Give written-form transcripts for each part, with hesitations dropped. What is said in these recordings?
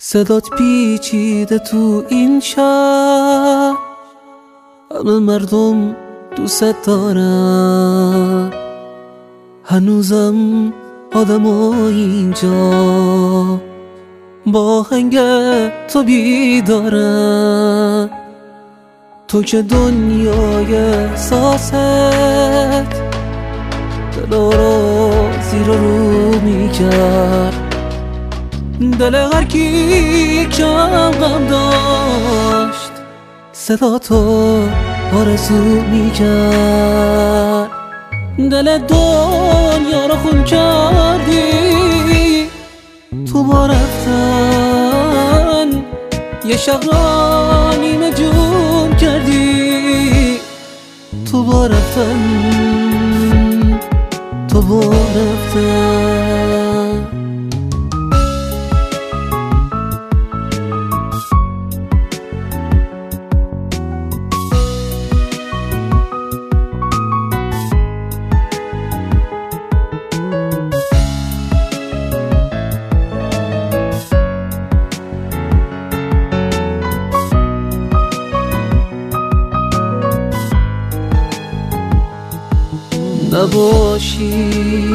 صدات پیچیده تو این شهر، همه مردم دوست دارن، هنوزم آدمای اینجا با آهنگ تو بیدارن. تو که دنیای احساست دلا رو زیر رو میکرد، دل هر کی کم غم داشت صدا تو آرزو میکرد. دل دنیا رو خون کردی تو با رفتن، یه شب را نیمه جون کردی تو با رفتن، تو با رفتن. نباشی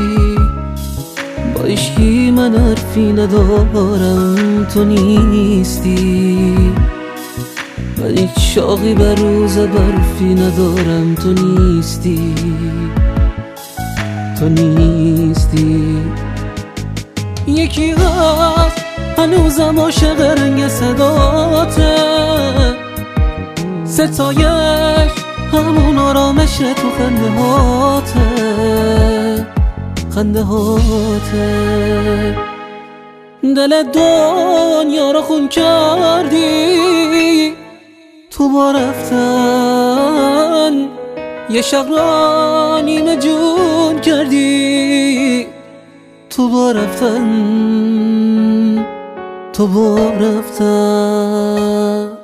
با عشقی من حرفی ندارم، تو نیستی. من هیچ شاقی بر روز برفی ندارم، تو نیستی، تو نیستی. یکی هست هنوزم عاشق رنگ صداته، ستایش همون آرامش تو خنده هاته، خنده هاته. دل دنیا رو خون کردی تو با رفتن، یه شب را نیمه جون کردی تو با رفتن، تو با رفتن.